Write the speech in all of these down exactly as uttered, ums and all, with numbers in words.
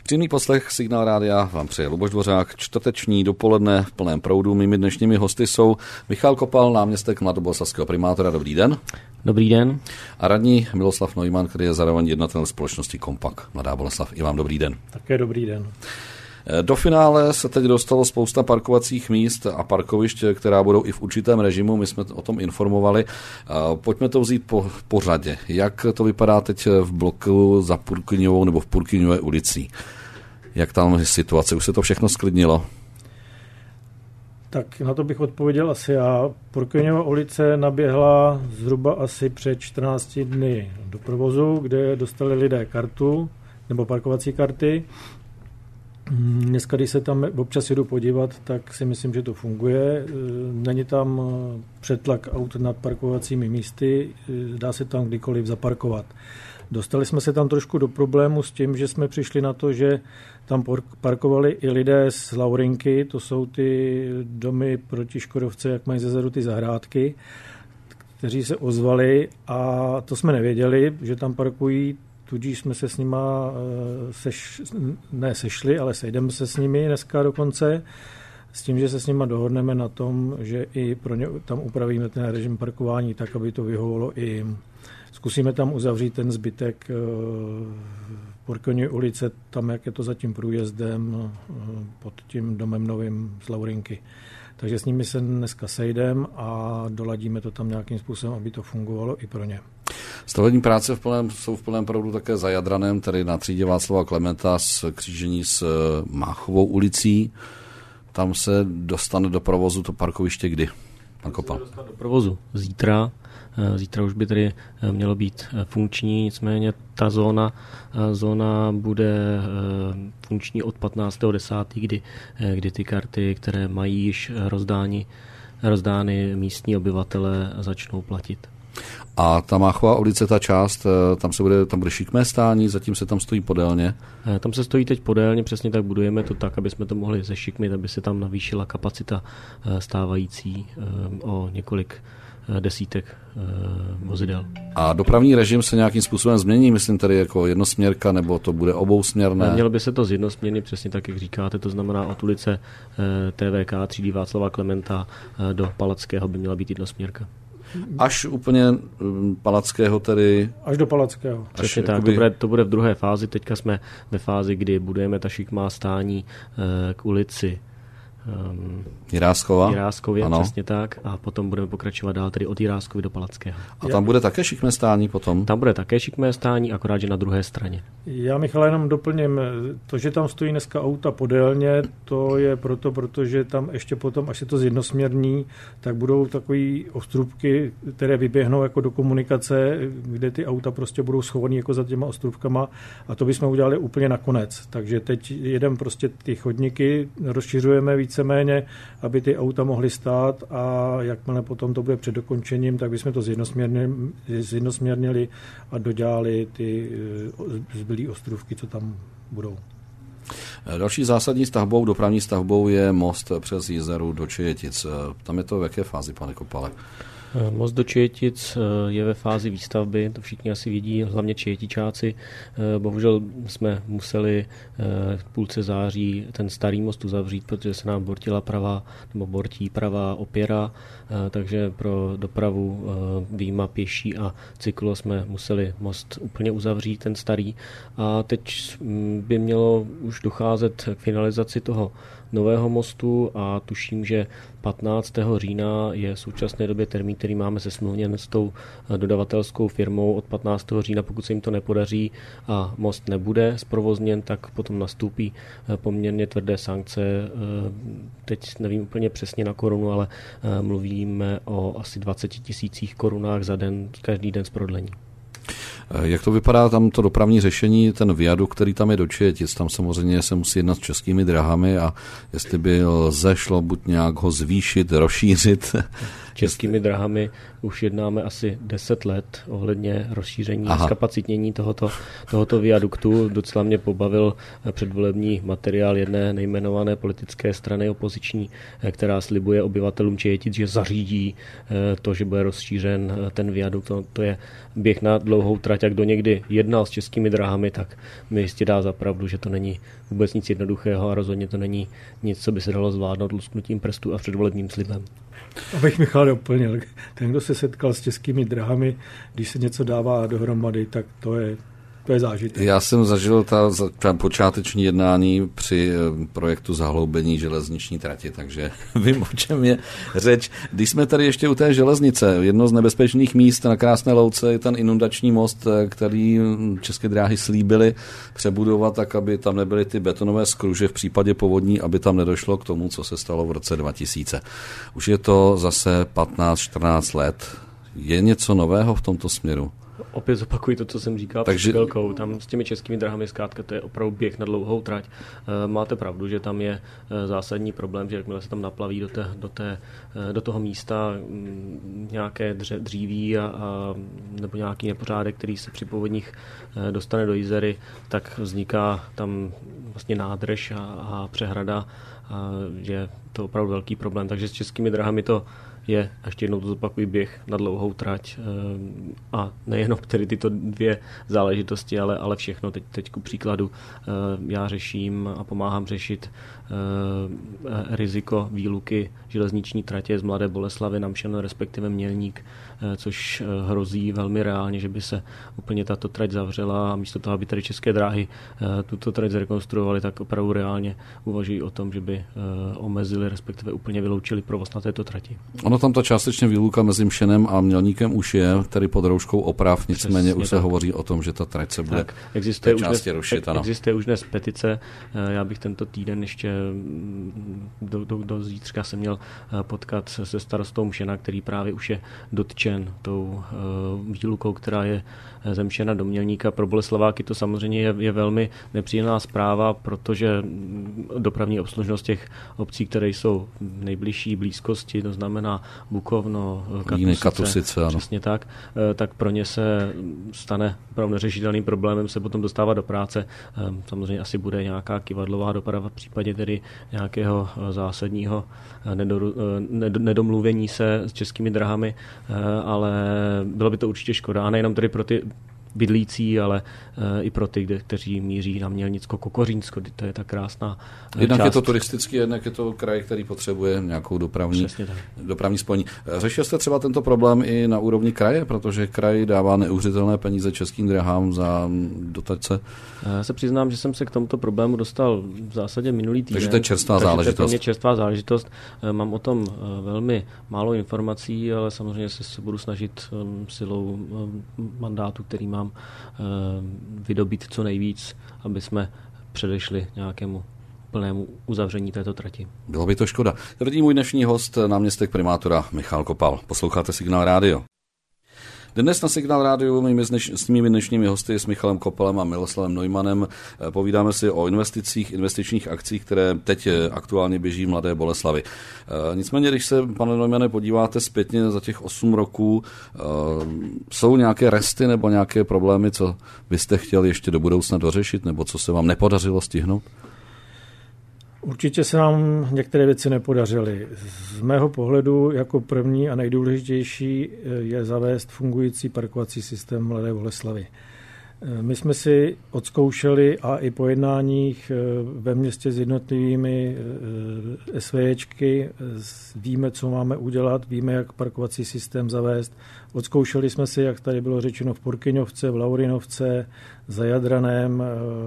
Příjemný poslech Signál rádia vám přeje Luboš Dvořák. Čtvrteční dopoledne v plném proudu. Mými dnešními hosty jsou Michal Kopal, náměstek mladoboleslavského primátora. Dobrý den. Dobrý den. A radní Miloslav Neumann, který je zároveň jednatel společnosti Kompak Mladá Boleslav. I vám dobrý den. Také dobrý den. Do finále se teď dostalo spousta parkovacích míst a parkovišť, která budou i v určitém režimu. My jsme o tom informovali. Pojďme to vzít po, po řadě. Jak to vypadá teď v bloku za Purkyňovou nebo v Purkyňové ulicí? Jak tam je situace? Už se to všechno sklidnilo? Tak na to bych odpověděl asi já. Purkyňova ulice naběhla zhruba asi před čtrnácti dny do provozu, kde dostali lidé kartu nebo parkovací karty. Dneska, když se tam občas jedu podívat, tak si myslím, že to funguje. Není tam přetlak aut nad parkovacími místy, dá se tam kdykoliv zaparkovat. Dostali jsme se tam trošku do problému s tím, že jsme přišli na to, že tam parkovali i lidé z Laurinky, to jsou ty domy proti Škodovce, jak mají zezeru ty zahrádky, kteří se ozvali a to jsme nevěděli, že tam parkují. Tudíž jsme se s nima seš, ne sešli, ale sejdeme se s nimi dneska dokonce, s tím, že se s nima dohodneme na tom, že i pro ně tam upravíme ten režim parkování tak, aby to vyhovovalo i jim. Zkusíme tam uzavřít ten zbytek Purkyňové ulice, tam, jak je to za tím průjezdem pod tím domem novým z Laurinky. Takže s nimi se dneska sejdeme a doladíme to tam nějakým způsobem, aby to fungovalo i pro ně. Stavební práce v plném, jsou v plném proudu také za Jadranem, tedy na třídě Václava Klementa s křížení s Máchovou ulicí. Tam se dostane do provozu to parkoviště kdy? Pan Kopal. Se dostane do provozu zítra. Zítra už by tedy mělo být funkční, nicméně ta zóna, zóna bude funkční od patnáctého desátého kdy, kdy ty karty, které mají již rozdáni, rozdány místní obyvatele, začnou platit. A ta Máchová ulice, ta část, tam se bude, tam bude šikmé stání, zatím se tam stojí podélně? Tam se stojí teď podélně, přesně tak budujeme to tak, aby jsme to mohli zešikmit, aby se tam navýšila kapacita stávající o několik desítek vozidel. A dopravní režim se nějakým způsobem změní, myslím tady jako jednosměrka, nebo to bude obousměrné? Mělo by se to zjednosměrnit, přesně tak, jak říkáte, to znamená od ulice T V K třídy Václava Klementa do Palackého by měla být jednosměrka. Až úplně Palackého tedy? Až do Palackého. Přesně tak, jakoby... to, bude, to bude v druhé fázi, teďka jsme ve fázi, kdy budujeme ta šikmá stání k ulici Um, Jiráskova? Jiráskově, přesně tak. A potom budeme pokračovat dál tedy od Jiráskovy do Palackého. A tam bude také šikmé stání potom? Tam bude také šikmé stání, akorát, že na druhé straně. Já, Michal, jenom doplním. To, že tam stojí dneska auta podélně, to je proto, protože tam ještě potom, až se to zjednosměrní, tak budou takové ostrůvky, které vyběhnou jako do komunikace, kde ty auta prostě budou schovaný jako za těma ostrůvkama a to bychom udělali úplně nakonec. Takže teď jedeme prostě ty chodníky, rozšiřujeme víc víceméně, aby ty auta mohly stát a jakmile potom to bude před dokončením, tak bychom to zjednosměrnili, zjednosměrnili a dodělali ty zbylý ostrůvky, co tam budou. Další zásadní stavbou, dopravní stavbou je most přes Jizeru do Čejetic. Tam je to v jaké fázi, pane Kopale? Most do Čejetic je ve fázi výstavby, to všichni asi vidí, hlavně Čejetičáci. Bohužel jsme museli v půlce září ten starý most uzavřít, protože se nám bortila pravá, nebo bortí pravá opěra, takže pro dopravu vyjma pěší a cyklo jsme museli most úplně uzavřít, ten starý. A teď by mělo už docházet k finalizaci toho nového mostu a tuším, že patnáctého října je v současné době termín, který máme zesmluvněn s tou dodavatelskou firmou. Od patnáctého října, pokud se jim to nepodaří a most nebude zprovozněn, tak potom nastoupí poměrně tvrdé sankce. Teď nevím úplně přesně na korunu, ale mluvíme o asi dvacet tisících korunách za den, každý den z prodlení. Jak to vypadá tam to dopravní řešení, ten viadukt, který tam je do Čejetic, tam samozřejmě se musí jednat s Českými dráhami a jestli by lze šlo buď nějak ho zvýšit, rozšířit, Českými drahami už jednáme asi deset let ohledně rozšíření, Aha. zkapacitnění tohoto, tohoto viaduktu. Docela mě pobavil předvolební materiál jedné nejmenované politické strany opoziční, která slibuje obyvatelům Čejetic, že zařídí to, že bude rozšířen ten viadukt. To, to je běh na dlouhou trať. Jak kdo někdy jednal s Českými drahami, tak mi jistě dá za pravdu, že to není vůbec nic jednoduchého a rozhodně to není nic, co by se dalo zvládnout lusknutím prstů a předvolebním slibem. Abych Michal doplnil, ten, kdo se setkal s Českými drahami, když se něco dává dohromady, tak to je, to je zážitek. Já jsem zažil ta, ta počáteční jednání při projektu zahloubení železniční trati, takže vím, o čem je řeč. Když jsme tady ještě u té železnice, jedno z nebezpečných míst na Krásné Louce je ten inundační most, který České dráhy slíbily přebudovat tak, aby tam nebyly ty betonové skruže v případě povodní, aby tam nedošlo k tomu, co se stalo v roce dva tisíce. Už je to zase patnáct čtrnáct let. Je něco nového v tomto směru? Opět zopakuji to, co jsem říkal před chvilkou. Tam s těmi Českými drahami zkrátka to je opravdu běh na dlouhou trať. Máte pravdu, že tam je zásadní problém, že jakmile se tam naplaví do, té, do, té, do toho místa nějaké dříví a, a, nebo nějaký nepořádek, který se při povodních dostane do Jizery, tak vzniká tam vlastně nádrž a, a přehrada. A je to opravdu velký problém. Takže s Českými drahami to je, a ještě jednou to zopakuji, běh na dlouhou trať a nejenom tedy tyto dvě záležitosti, ale, ale všechno. Teď, teď ku příkladu já řeším a pomáhám řešit riziko výluky železniční tratě z Mladé Boleslavi na Mšen, respektive Mělník, což hrozí velmi reálně, že by se úplně tato trať zavřela a místo toho, aby tady České dráhy tuto trať zrekonstruovali, tak opravdu reálně uvažují o tom, že by omezili, respektive úplně vyloučili provoz na této trati. Ono tam ta částečně výluka mezi Mšenem a Mělníkem už je, tedy pod rouškou oprav, nicméně Přesně už se tak. hovoří o tom, že ta trať se bude tak, existuje té části už rušit. Ano. Existuje už dnes petice, já bych tento týden ještě do, do, do zítřka se měl potkat se starostou Mšena, který právě už je dotčen tou výlukou, která je ze Mšena do Mělníka. Pro Boleslaváky to samozřejmě je, je velmi nepříjemná zpráva, protože dopravní obslužnost těch obcí, které jsou v nejbližší blízkosti, to znamená Bukovno, Katusice, Katusice ano. přesně tak, tak pro ně se stane opravdu neřešitelným problémem se potom dostávat do práce. Samozřejmě asi bude nějaká kyvadlová doprava v případě tedy nějakého zásadního nedomluvení se s Českými drahami, ale bylo by to určitě škoda. A nejenom tedy pro ty bydlící, ale e, i pro ty, kde, kteří míří na Mělnicko, Kokořínsko, to je ta krásná Jednak část. Je to turistický, jednak je to kraj, který potřebuje nějakou dopravní, dopravní spojení. Řešil jste třeba tento problém i na úrovni kraje, protože kraj dává neuvěřitelné peníze Českým drahám za dotace? Já se přiznám, že jsem se k tomuto problému dostal v zásadě minulý týden. Takže to je čerstvá Takže záležitost. To je čerstvá záležitost. Mám o tom velmi málo informací, ale samozřejmě se, se budu snažit silou mandátu, který mám, vydobít co nejvíc, aby jsme předešli nějakému plnému uzavření této trati. Bylo by to škoda. Tvrdí můj dnešní host, náměstek primátora Michal Kopal. Posloucháte Signál rádio. Dnes na Signál rádiu s mými dnešními hosty, s Michalem Kopalem a Miloslavem Neumannem, povídáme si o investicích, investičních akcích, které teď aktuálně běží v Mladé Boleslavi. Nicméně, když se, pane Neumanne, podíváte zpětně za těch osm roků, jsou nějaké resty nebo nějaké problémy, co byste chtěli ještě do budoucna dořešit, nebo co se vám nepodařilo stihnout? Určitě se nám některé věci nepodařily. Z mého pohledu jako první a nejdůležitější je zavést fungující parkovací systém Mladé Boleslavy. My jsme si odzkoušeli a i po jednáních ve městě s jednotlivými SVJčky víme, co máme udělat, víme, jak parkovací systém zavést. Odzkoušeli jsme si, jak tady bylo řečeno, v Porkyňovce, v Laurinovce, za Jadranem,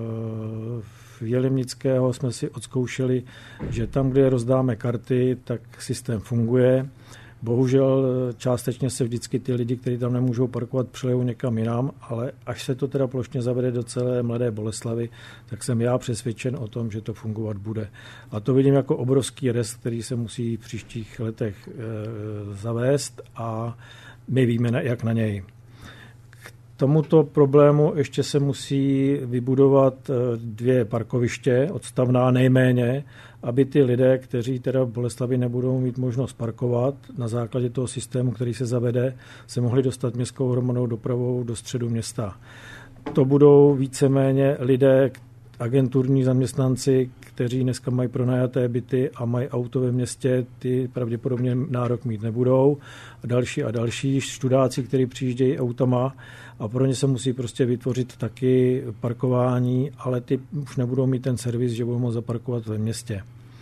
v Jelimnického jsme si odzkoušeli, že tam, kde rozdáme karty, tak systém funguje. Bohužel částečně se vždycky ty lidi, kteří tam nemůžou parkovat, přelejou někam jinam, ale až se to teda plošně zavede do celé Mladé Boleslavy, tak jsem já přesvědčen o tom, že to fungovat bude. A to vidím jako obrovský rest, který se musí v příštích letech e, zavést a my víme, jak na něj. K tomuto problému ještě se musí vybudovat dvě parkoviště, odstavná nejméně, aby ty lidé, kteří teda v Boleslavi nebudou mít možnost parkovat, na základě toho systému, který se zavede, se mohli dostat městskou hromadnou dopravou do středu města. To budou víceméně lidé, agenturní zaměstnanci, kteří dneska mají pronajaté byty a mají auto ve městě, ty pravděpodobně nárok mít nebudou. A další a další študáci, kteří přijíždějí autama a pro ně se musí prostě vytvořit taky parkování, ale ty už nebudou mít ten servis, že budou moct zaparkovat ve městě.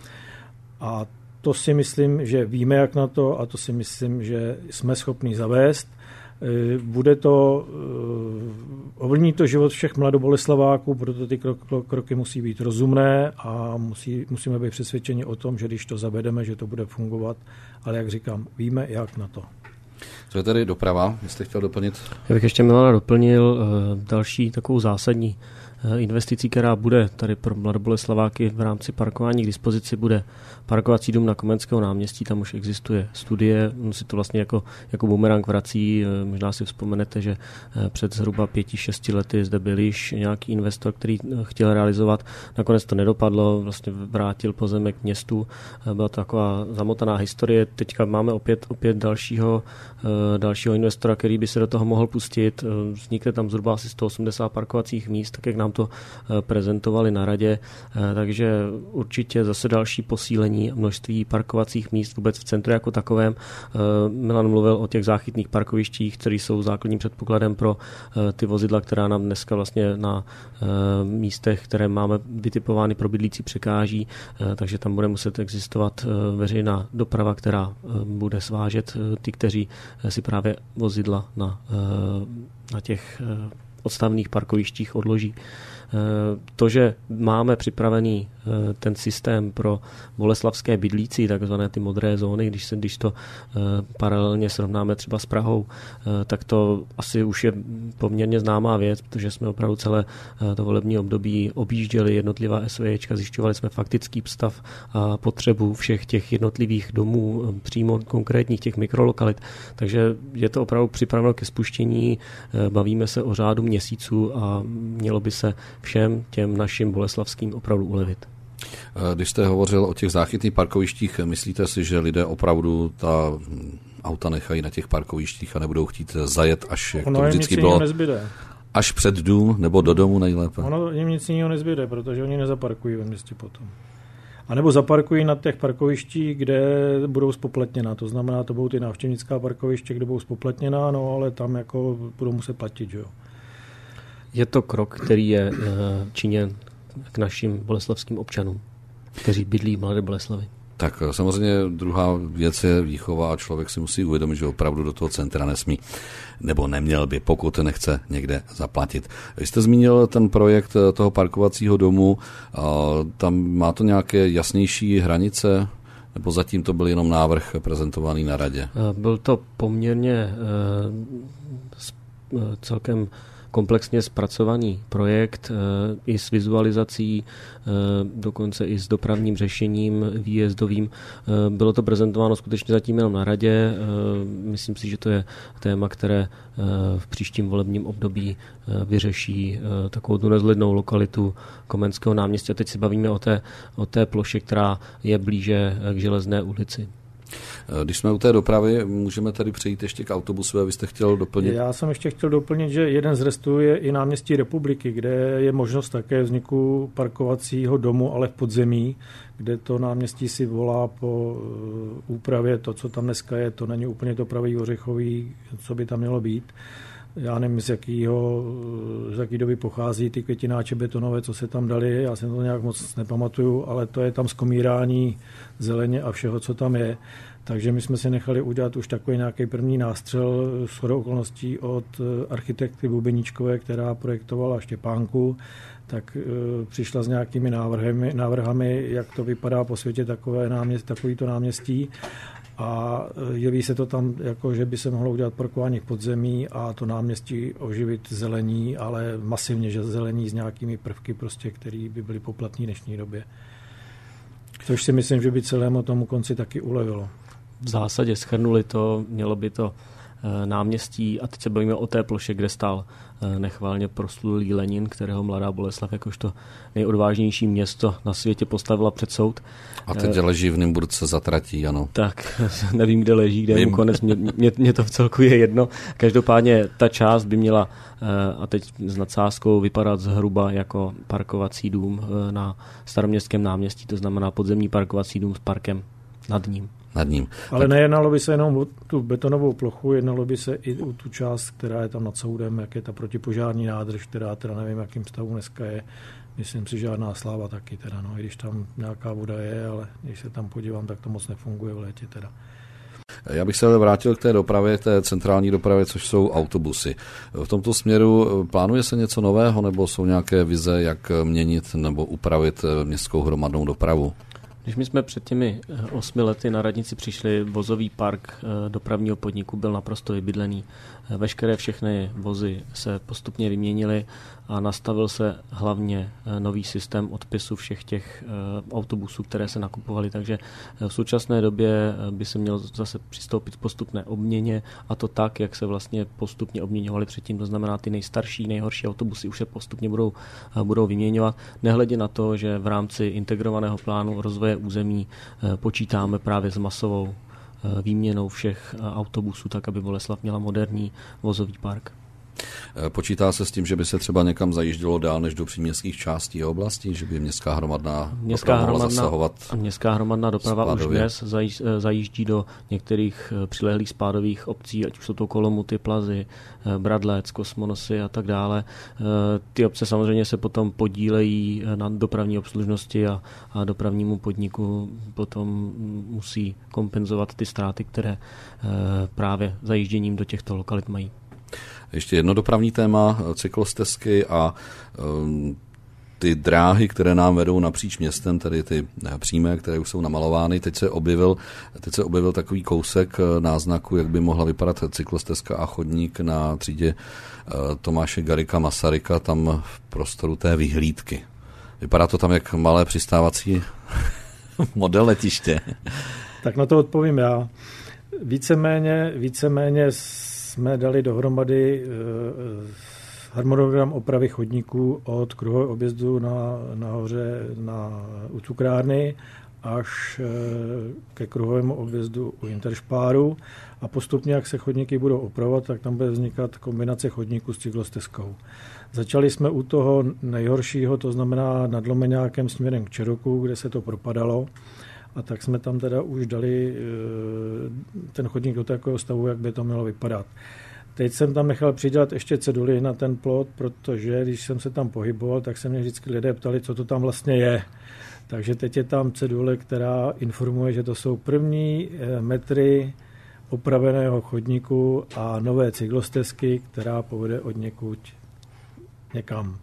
A to si myslím, že víme, jak na to, a to si myslím, že jsme schopni zavést. Bude to, ovlivní to život všech mladoboleslaváků, proto ty kroky musí být rozumné a musí, musíme být přesvědčeni o tom, že když to zavedeme, že to bude fungovat, ale jak říkám, víme, jak na to. Co je tady doprava, jestli chtěl doplnit? Já bych ještě Milana doplnil další takovou zásadní investicí, která bude tady pro mladoboleslaváky v rámci parkování k dispozici, bude parkovací dům na Komenského náměstí. Tam už existuje studie, on si to vlastně jako, jako bumerang vrací. Možná si vzpomenete, že před zhruba pěti, šesti lety zde byl již nějaký investor, který chtěl realizovat. Nakonec to nedopadlo, vlastně vrátil pozemek městu. Byla to taková zamotaná historie. Teďka máme opět, opět dalšího, dalšího investora, který by se do toho mohl pustit. Vznikne tam zhruba asi sto osmdesát parkovacích míst, tak jak nám to prezentovali na radě, takže určitě zase další posílení množství parkovacích míst vůbec v centru jako takovém. Milan mluvil o těch záchytných parkovištích, které jsou základním předpokladem pro ty vozidla, která nám dneska vlastně na místech, které máme vytipovány pro bydlící, překáží, takže tam bude muset existovat veřejná doprava, která bude svážet ty, kteří si právě vozidla na, na těch odstavných parkovištích odloží. To, že máme připravený ten systém pro boleslavské bydlící, takzvané ty modré zóny, když se když to paralelně srovnáme třeba s Prahou, tak to asi už je poměrně známá věc, protože jsme opravdu celé to volební období objížděli jednotlivá SVJčka, zjišťovali jsme faktický stav a potřebu všech těch jednotlivých domů, přímo konkrétních těch mikrolokalit. Takže je to opravdu připraveno ke spuštění, bavíme se o řádu měsíců a mělo by se všem těm našim boleslavským opravdu ulevit. Když jste hovořil o těch záchytných parkovištích, myslíte si, že lidé opravdu ta auta nechají na těch parkovištích a nebudou chtít zajet, až jak ono to vždycky bylo, nezbyde. Až před dům nebo do domu nejlépe? Ono jim nic jiného nezbyde, protože oni nezaparkují ve městě potom. A nebo zaparkují na těch parkovištích, kde budou spoplatněná. To znamená, to budou ty návštěvnická parkoviště, kde budou spoplatněná, no ale tam jako budou muset platit, že jo. Je to krok, který je činěn k našim boleslavským občanům, kteří bydlí v Mladé Boleslavi. Tak samozřejmě druhá věc je výchova a člověk si musí uvědomit, že opravdu do toho centra nesmí, nebo neměl by, pokud nechce někde zaplatit. Vy jste zmínil ten projekt toho parkovacího domu, tam má to nějaké jasnější hranice, nebo zatím to byl jenom návrh prezentovaný na radě? Byl to poměrně celkem komplexně zpracovaný projekt i s vizualizací, dokonce i s dopravním řešením výjezdovým. Bylo to prezentováno skutečně zatím jenom na radě. Myslím si, že to je téma, které v příštím volebním období vyřeší takovou tu nezlidnou lokalitu Komenského náměstí. A teď si bavíme o té, o té ploše, která je blíže k Železné ulici. Když jsme u té dopravy, můžeme tady přejít ještě k autobusu, a vy jste chtěl doplnit? Já jsem ještě chtěl doplnit, že jeden z restů je i náměstí Republiky, kde je možnost také vzniku parkovacího domu, ale v podzemí, kde to náměstí si volá po úpravě. To, co tam dneska je, to není úplně to pravý ořechový, co by tam mělo být. Já nevím, z, jakýho, z jaký doby pochází ty květináče betonové, co se tam dali, já si to nějak moc nepamatuju, ale to je tam zkomírání zeleně a všeho, co tam je. Takže my jsme si nechali udělat už takový nějaký první nástřel shodou okolností od architektky Bubeníčkové, která projektovala Štěpánku, tak e, přišla s nějakými návrhami, návrhami, jak to vypadá po světě takové náměstí, takovýto náměstí. A jeví se to tam, jako, že by se mohlo udělat parkování v podzemí a to náměstí oživit zelení, ale masivně, že zelení s nějakými prvky, prostě, které by byly poplatné v dnešní době. Což si myslím, že by celému tomu konci taky ulevilo. V zásadě shrnuli to, mělo by to náměstí a teď se bavíme o té ploše, kde stál nechválně proslulý Lenin, kterého Mladá Boleslav jakožto nejodvážnější město na světě postavila před soud. A teď leží v Nymburce za tratí, ano. Tak, nevím, kde leží, kde je mu konec, mě, mě, mě to v celku je jedno. Každopádně ta část by měla, a teď s nadsázkou, vypadat zhruba jako parkovací dům na Staroměstském náměstí, to znamená podzemní parkovací dům s parkem nad ním. Nad ním. Ale tak... nejednalo by se jenom o tu betonovou plochu, jednalo by se i o tu část, která je tam nad soudem, jak je ta protipožární nádrž, která teda nevím, jakým stavu dneska je. Myslím si, žádná sláva taky teda, no, i když tam nějaká voda je, ale když se tam podívám, tak to moc nefunguje v létě teda. Já bych se ale vrátil k té dopravě, k té centrální dopravě, což jsou autobusy. V tomto směru plánuje se něco nového, nebo jsou nějaké vize, jak měnit nebo upravit městskou hromadnou dopravu? Když my jsme před těmi osmi lety na radnici přišli, vozový park dopravního podniku byl naprosto vybydlený. Veškeré všechny vozy se postupně vyměnily a nastavil se hlavně nový systém odpisu všech těch autobusů, které se nakupovaly. Takže v současné době by se mělo zase přistoupit k postupné obměně, a to tak, jak se vlastně postupně obměňovaly předtím. To znamená, ty nejstarší, nejhorší autobusy už se postupně budou, budou vyměňovat. Nehledě na to, že v rámci integrovaného plánu rozvoje území počítáme právě s masovou výměnou všech autobusů, tak aby Boleslav měla moderní vozový park. Počítá se s tím, že by se třeba někam zajíždělo dál než do příměstských částí a oblastí, že by městská hromadná městská doprava mohla hromadná, zasahovat? Městská hromadná doprava spádově. Už dnes zajíždí do některých přilehlých spádových obcí, ať už jsou to Kolomuty, Plazy, Bradlec, Kosmonosy a tak dále. Ty obce samozřejmě se potom podílejí na dopravní obslužnosti a, a dopravnímu podniku potom musí kompenzovat ty ztráty, které právě zajížděním do těchto lokalit mají. Ještě jedno dopravní téma, cyklostezky a um, ty dráhy, které nám vedou napříč městem, tedy ty přímé, které už jsou namalovány. Teď se objevil, teď se objevil takový kousek náznaku, jak by mohla vypadat cyklostezka a chodník na třídě Tomáše Garrigua Masaryka, tam v prostoru té vyhlídky. Vypadá to tam jak malé přistávací model letiště. Tak na to odpovím já. Víceméně, víceméně jsme dali dohromady harmonogram opravy chodníků od kruhového objezdu na, nahoře na, u cukrárny až ke kruhovému objezdu u Interšpáru a postupně, jak se chodníky budou opravovat, tak tam bude vznikat kombinace chodníků s cyklostezkou. Začali jsme u toho nejhoršího, to znamená nad Lomeňákem směrem k Čeroku, kde se to propadalo. A tak jsme tam teda už dali ten chodník do takového stavu, jak by to mělo vypadat. Teď jsem tam nechal přidělat ještě ceduly na ten plot, protože když jsem se tam pohyboval, tak se mě vždycky lidé ptali, co to tam vlastně je. Takže teď je tam cedule, která informuje, že to jsou první metry opraveného chodníku a nové cyklostezky, která povede od někud někam.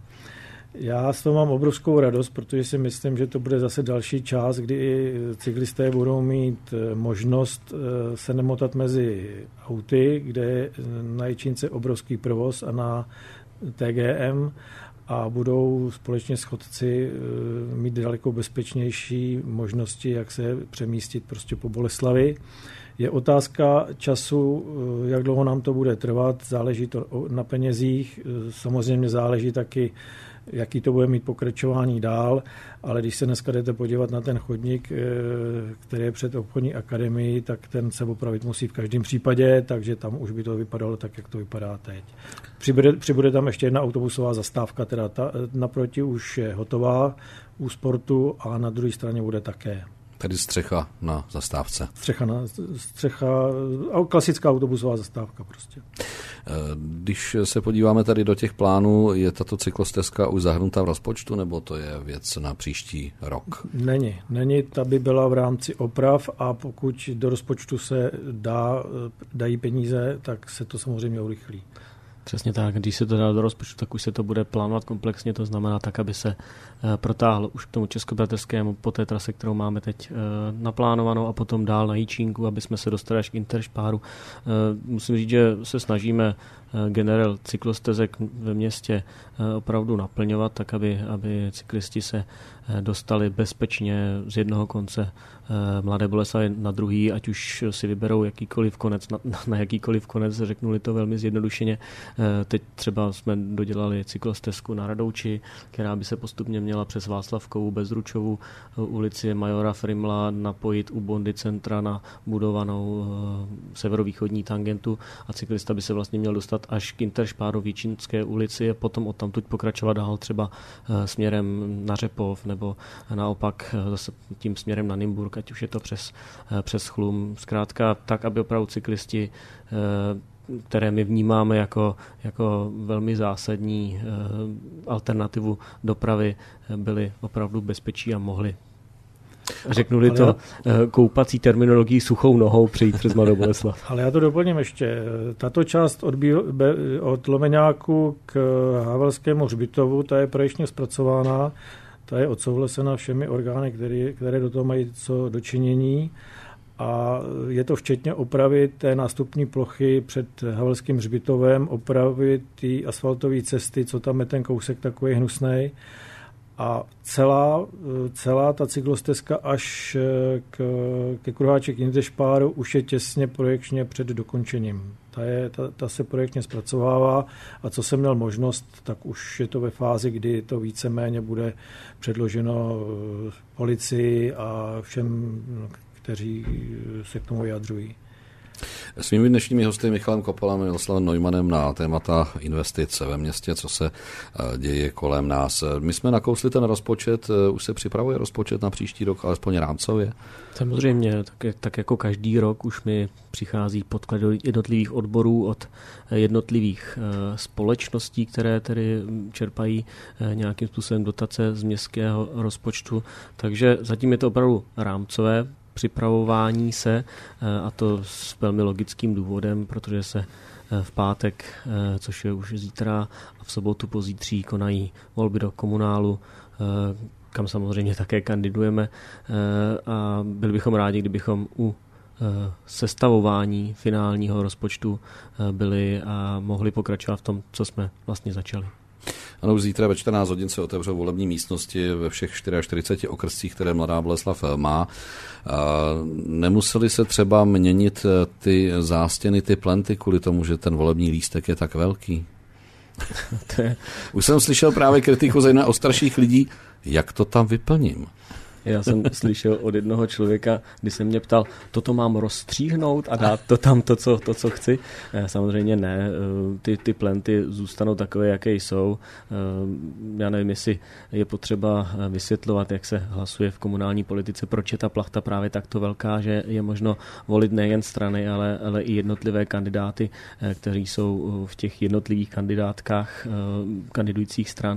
Já z toho mám obrovskou radost, protože si myslím, že to bude zase další část, kdy cyklisté budou mít možnost se nemotat mezi auty, kde je na Jičínce obrovský provoz a na T G M a budou společně s chodci mít daleko bezpečnější možnosti, jak se přemístit prostě po Boleslavi. Je otázka času, jak dlouho nám to bude trvat, záleží to na penězích, samozřejmě záleží taky, jaký to bude mít pokračování dál, ale když se dneska jdete podívat na ten chodník, který je před obchodní akademií, tak ten se opravit musí v každém případě, takže tam už by to vypadalo tak, jak to vypadá teď. Přibude, přibude tam ještě jedna autobusová zastávka, teda ta, naproti už je hotová u sportu a na druhé straně bude také. Tedy střecha na zastávce. Střecha, na, střecha, klasická autobusová zastávka prostě. Když se podíváme tady do těch plánů, je tato cyklostezka už zahrnuta v rozpočtu, nebo to je věc na příští rok? Není. Není, ta by byla v rámci oprav a pokud do rozpočtu se dá, dají peníze, tak se to samozřejmě urychlí. Přesně tak, když se to dá do rozpočtu, tak už se to bude plánovat komplexně, to znamená tak, aby se protáhlo už k tomu českobraterskému po té trase, kterou máme teď naplánovanou a potom dál na Jičínku, aby jsme se dostali až k Interšpáru. Musím říct, že se snažíme generál cyklostezek ve městě opravdu naplňovat, tak aby, aby cyklisti se dostali bezpečně z jednoho konce Mladé Boleslavi na druhý, ať už si vyberou jakýkoliv konec, na, na jakýkoliv konec, řeknu-li to velmi zjednodušeně. Teď třeba jsme dodělali cyklostezku na Radouči, která by se postupně měla přes Václavkovou, Bezručovu ulici Majora Frimla napojit u Bondy centra na budovanou severovýchodní tangentu a cyklista by se vlastně měl dostat až k Interšpáru v Jičínské ulici a potom odtamtud pokračovat dál třeba směrem na Řepov nebo naopak zase tím směrem na Nymburk, ať už je to přes, přes Chlum. Zkrátka tak, aby opravdu cyklisti, které my vnímáme jako, jako velmi zásadní alternativu dopravy, byli opravdu bezpečí a mohli, řeknu-li to koupací terminologií, suchou nohou přejít přes Mladou Boleslav. Ale já to doplním ještě. Tato část od, Bíl, od Lomeňáku k Havelskému hřbitovu, ta je projekčně zpracována, ta je odsouhlasena všemi orgány, které, které do toho mají co dočinění a je to včetně opravy té nástupní plochy před Havelským hřbitovem, opravy ty asfaltové cesty, co tam je ten kousek takový hnusnej. A celá, celá ta cyklostezka až k, ke Kruháči k Interšpáru už je těsně projekčně před dokončením. Ta, je, ta, ta se projektně zpracovává a co jsem měl možnost, tak už je to ve fázi, kdy to víceméně bude předloženo policii a všem, kteří se k tomu vyjadřují. Svými dnešními hosty Michalem Kopalem a Miloslavem Neumannem na témata investice ve městě, co se děje kolem nás. My jsme nakousli ten rozpočet, už se připravuje rozpočet na příští rok, alespoň rámcově? Samozřejmě, tak, tak jako každý rok už mi přichází podklady jednotlivých odborů od jednotlivých společností, které tedy čerpají nějakým způsobem dotace z městského rozpočtu, takže zatím je to opravdu rámcové připravování se, a to s velmi logickým důvodem, protože se v pátek, což je už zítra, a v sobotu pozítří konají volby do komunálu, kam samozřejmě také kandidujeme a byli bychom rádi, kdybychom u sestavování finálního rozpočtu byli a mohli pokračovat v tom, co jsme vlastně začali. Ano, už zítra ve čtrnáct hodin se otevřou volební místnosti ve všech čtyřiceti čtyřech okrscích, které Mladá Boleslav má. Nemuseli se třeba měnit ty zástěny, ty plenty kvůli tomu, že ten volební lístek je tak velký? To je... Už jsem slyšel právě kritiku zejména od starších lidí, jak to tam vyplním. Já jsem slyšel od jednoho člověka, když se mě ptal, toto mám rozstříhnout a dát to tam to, co, to, co chci. Samozřejmě ne, ty, ty plenty zůstanou takové, jaké jsou. Já nevím, jestli je potřeba vysvětlovat, jak se hlasuje v komunální politice, proč je ta plachta právě takto velká, že je možno volit nejen strany, ale, ale i jednotlivé kandidáty, kteří jsou v těch jednotlivých kandidátkách kandidujících stran.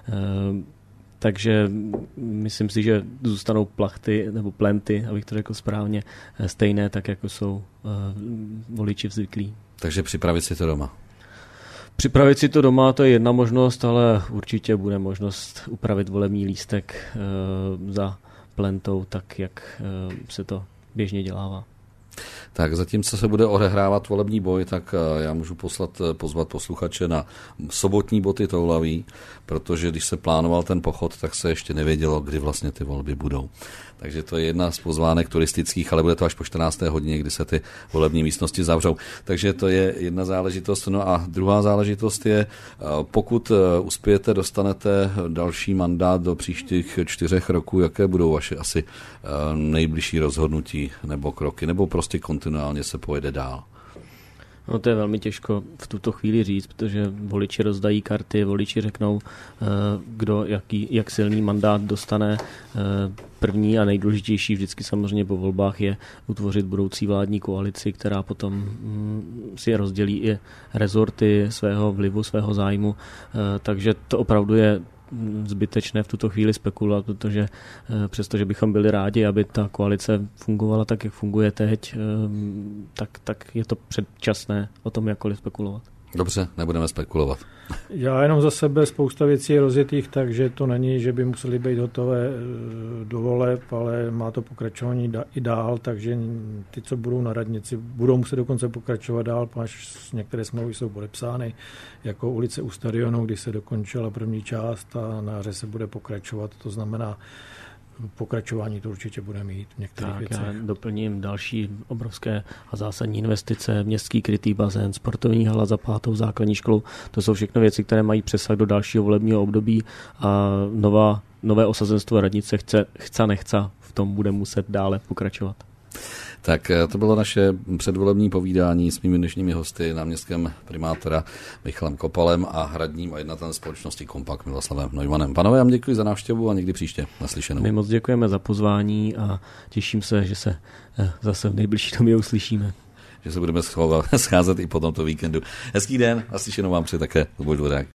Takže myslím si, že zůstanou plachty nebo plenty, abych to řekl správně, stejné, tak jako jsou voliči zvyklí. Takže připravit si to doma. Připravit si to doma, to je jedna možnost, ale určitě bude možnost upravit volební lístek za plentou, tak jak se to běžně dělává. Tak zatímco se bude odehrávat volební boj, tak já můžu poslat, pozvat posluchače na sobotní boty toulaví, protože když se plánoval ten pochod, tak se ještě nevědělo, kdy vlastně ty volby budou. Takže to je jedna z pozvánek turistických, ale bude to až po čtrnácté hodině, kdy se ty volební místnosti zavřou. Takže to je jedna záležitost. No a druhá záležitost je, pokud uspějete, dostanete další mandát do příštích čtyřech roků, jaké budou vaše asi nejbližší rozhodnutí nebo kroky, nebo prostě kontinuálně se pojede dál? No to je velmi těžko v tuto chvíli říct, protože voliči rozdají karty, voliči řeknou, kdo jaký, jak silný mandát dostane. První a nejdůležitější vždycky samozřejmě po volbách je utvořit budoucí vládní koalici, která potom si rozdělí i rezorty svého vlivu, svého zájmu. Takže to opravdu je zbytečné v tuto chvíli spekulovat, protože přestože bychom byli rádi, aby ta koalice fungovala tak, jak funguje teď, tak, tak je to předčasné o tom jakkoliv spekulovat. Dobře, nebudeme spekulovat. Já jenom za sebe spousta věcí je rozjetých, takže to není, že by museli být hotové do voleb, ale má to pokračování i dál, takže ty, co budou na radnici, budou muset dokonce pokračovat dál, až některé smlouvy jsou podepsány, jako ulice u stadionu, kdy se dokončila první část a na hře se bude pokračovat, to znamená, pokračování to určitě bude mít v některých tak, věcech. Já doplním další obrovské a zásadní investice, městský krytý bazén, sportovní hala za pátou základní školu. To jsou všechno věci, které mají přesah do dalšího volebního období a nová, nové osazenstvo radnice chce, chce nechce v tom bude muset dále pokračovat. Tak to bylo naše předvolební povídání s mými dnešními hosty, náměstkem primátora Michalem Kopalem a hradním a jednatelem společnosti Kompakt Miloslavem Neumannem. Panové, já vám děkuji za návštěvu a někdy příště naslyšenou. My moc děkujeme za pozvání a těším se, že se zase v nejbližší době uslyšíme. Že se budeme scházet i po tomto víkendu. Hezký den, naslyšenou vám přeji také Luboš Dvořák.